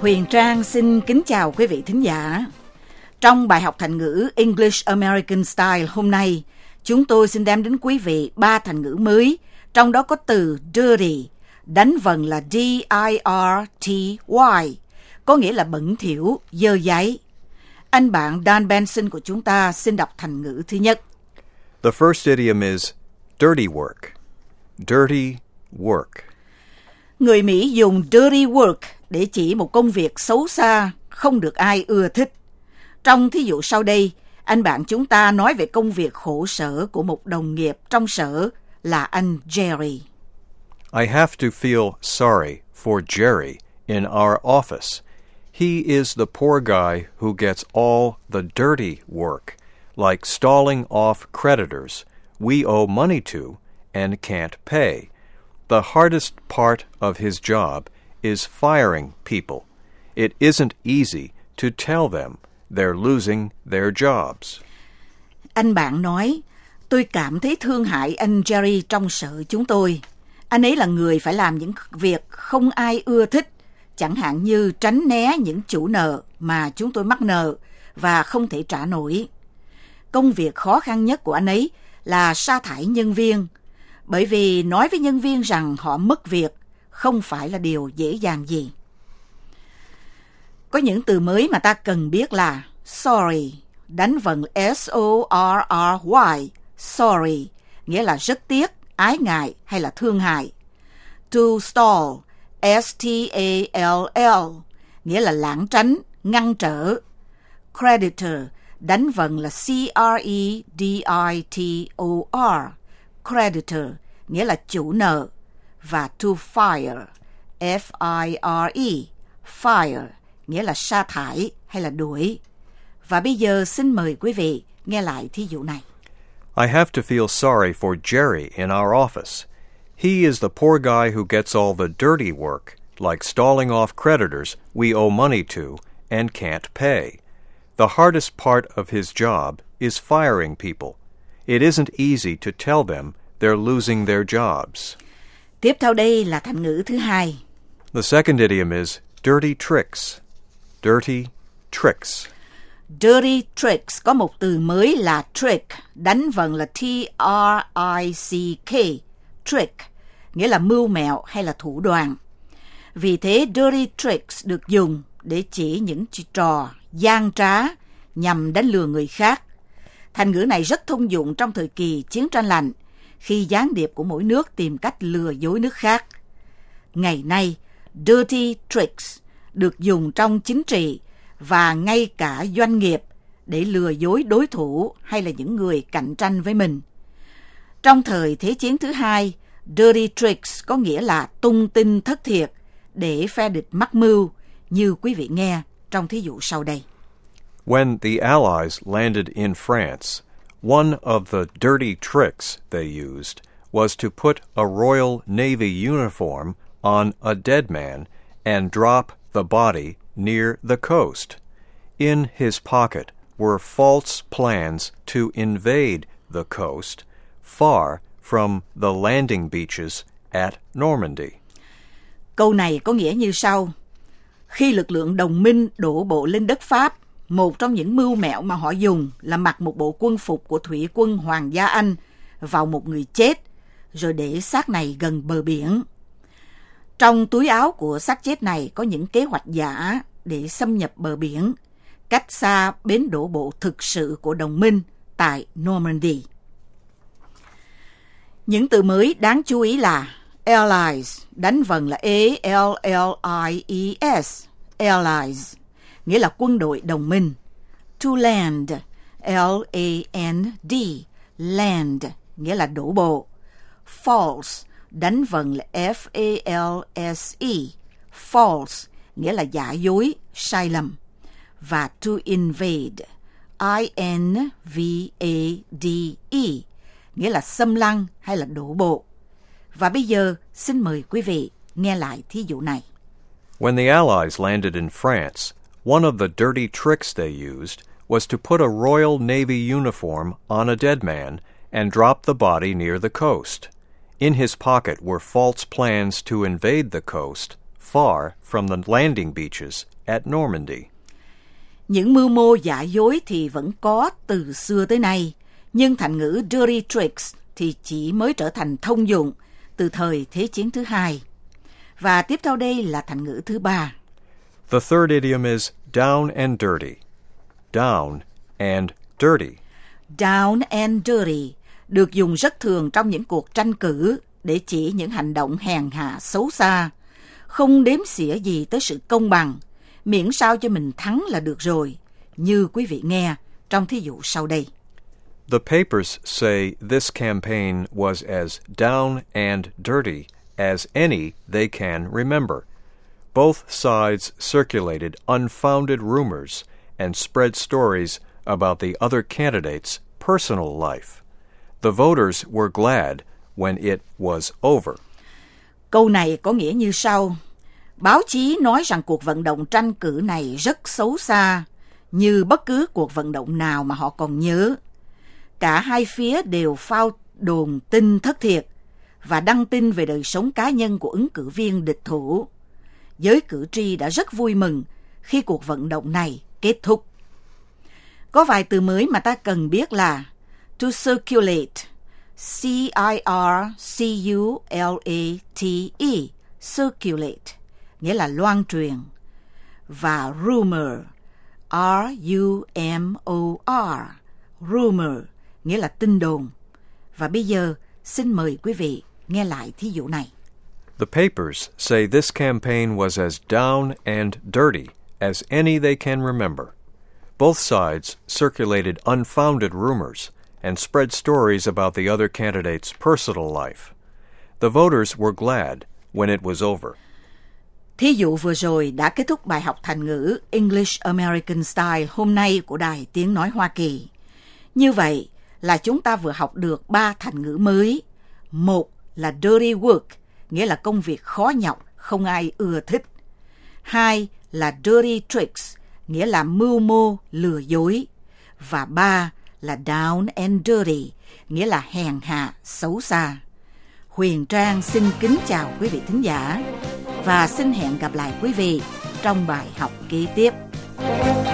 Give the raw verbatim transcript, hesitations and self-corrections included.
Huyền Trang xin kính chào quý vị thính giả. Trong bài học thành ngữ English American Style hôm nay, chúng tôi xin đem đến quý vị ba thành ngữ mới, trong đó có từ dirty, đánh vần là D I R T Y, có nghĩa là bẩn thỉu, dơ dáy. Anh bạn Dan Benson của chúng ta xin đọc thành ngữ thứ nhất. The first idiom is dirty work. Dirty work. Người Mỹ dùng dirty work để chỉ một công việc xấu xa, không được ai ưa thích. Trong thí dụ sau đây, anh bạn chúng ta nói về công việc khổ sở của một đồng nghiệp trong sở là anh Jerry. I have to feel sorry for Jerry in our office. He is the poor guy who gets all the dirty work, like stalling off creditors we owe money to and can't pay. The hardest part of his job is firing people. It isn't easy to tell them they're losing their jobs. Anh bạn nói, tôi cảm thấy thương hại anh Jerry trong sở chúng tôi. Anh ấy là người phải làm những việc không ai ưa thích, chẳng hạn như tránh né những chủ nợ mà chúng tôi mắc nợ và không thể trả nổi. Công việc khó khăn nhất của anh ấy là sa thải nhân viên, bởi vì nói với nhân viên rằng họ mất việc không phải là điều dễ dàng gì. Có những từ mới mà ta cần biết là sorry, đánh vần S O R R Y, sorry, nghĩa là rất tiếc, ái ngại hay là thương hại. To stall, S T A L L, nghĩa là lảng tránh, ngăn trở. Creditor, đánh vần là C R E D I T O R, creditor, nghĩa là chủ nợ. Và to fire, F I R E, fire, nghĩa là sa thải hay là đuổi. Và bây giờ xin mời quý vị nghe lại thí dụ này. I have to feel sorry for Jerry in our office. He is the poor guy who gets all the dirty work, like stalling off creditors we owe money to and can't pay. The hardest part of his job is firing people. It isn't easy to tell them they're losing their jobs. Tiếp theo đây là thành ngữ thứ hai. The second idiom is dirty tricks. Dirty tricks. Dirty tricks có một từ mới là trick, đánh vần là T R I C K, trick, nghĩa là mưu mẹo hay là thủ đoạn. Vì thế dirty tricks được dùng để chỉ những trò gian trá nhằm đánh lừa người khác. Thành ngữ này rất thông dụng trong thời kỳ chiến tranh lạnh, khi gián điệp của mỗi nước tìm cách lừa dối nước khác. Ngày nay, dirty tricks được dùng trong chính trị và ngay cả doanh nghiệp để lừa dối đối thủ hay là những người cạnh tranh với mình. Trong thời Thế chiến thứ hai, dirty tricks có nghĩa là tung tin thất thiệt để phe địch mắc mưu, như quý vị nghe trong thí dụ sau đây. When the Allies landed in France, one of the dirty tricks they used was to put a Royal Navy uniform on a dead man and drop the body near the coast. In his pocket were false plans to invade the coast, far from the landing beaches at Normandy. Câu này có nghĩa như sau. Khi lực lượng đồng minh đổ bộ lên đất Pháp, một trong những mưu mẹo mà họ dùng là mặc một bộ quân phục của thủy quân Hoàng gia Anh vào một người chết, rồi để xác này gần bờ biển. Trong túi áo của xác chết này có những kế hoạch giả để xâm nhập bờ biển, cách xa bến đổ bộ thực sự của đồng minh tại Normandy. Những từ mới đáng chú ý là Allies, đánh vần là A L L I E S, Allies, nghĩa là quân đội đồng minh. To land, L A N D, land, nghĩa là đổ bộ. False, đánh vần là F A L S E, false, nghĩa là giả dối, sai lầm. Và to invade, I N V A D E, nghĩa là xâm lăng hay là đổ bộ. Và bây giờ xin mời quý vị nghe lại thí dụ này. When the Allies landed in France, one of the dirty tricks they used was to put a Royal Navy uniform on a dead man and drop the body near the coast. In his pocket were false plans to invade the coast, far from the landing beaches at Normandy. Những mưu mô giả dối thì vẫn có từ xưa tới nay, nhưng thành ngữ dirty tricks thì chỉ mới trở thành thông dụng từ thời Thế chiến thứ hai. Và tiếp theo đây là thành ngữ thứ ba. The third idiom is down and dirty. Down and dirty. Down and dirty được dùng rất thường trong những cuộc tranh cử để chỉ những hành động hèn hạ xấu xa, không đếm xỉa gì tới sự công bằng, miễn sao cho mình thắng là được rồi, như quý vị nghe trong thí dụ sau đây. The papers say this campaign was as down and dirty as any they can remember. Both sides circulated unfounded rumors and spread stories about the other candidate's personal life. The voters were glad when it was over. Câu này có nghĩa như sau. Báo chí nói rằng cuộc vận động tranh cử này rất xấu xa, như bất cứ cuộc vận động nào mà họ còn nhớ. Cả hai phía đều phao đồn tin thất thiệt và đăng tin về đời sống cá nhân của ứng cử viên địch thủ. Giới cử tri đã rất vui mừng khi cuộc vận động này kết thúc. Có vài từ mới mà ta cần biết là to circulate, C I R C U L A T E, circulate, nghĩa là loan truyền, và rumor, R U M O R, rumor, nghĩa là tin đồn. Và bây giờ, xin mời quý vị nghe lại thí dụ này. The papers say this campaign was as down and dirty as any they can remember. Both sides circulated unfounded rumors and spread stories about the other candidate's personal life. The voters were glad when it was over. Thí dụ vừa rồi đã kết thúc bài học thành ngữ English American Style hôm nay của Đài Tiếng Nói Hoa Kỳ. Như vậy là chúng ta vừa học được ba thành ngữ mới. Một là dirty work, nghĩa là công việc khó nhọc, không ai ưa thích. Hai là dirty tricks, nghĩa là mưu mô, lừa dối. Và ba là down and dirty, nghĩa là hèn hạ, xấu xa. Huyền Trang xin kính chào quý vị thính giả và xin hẹn gặp lại quý vị trong bài học kế tiếp.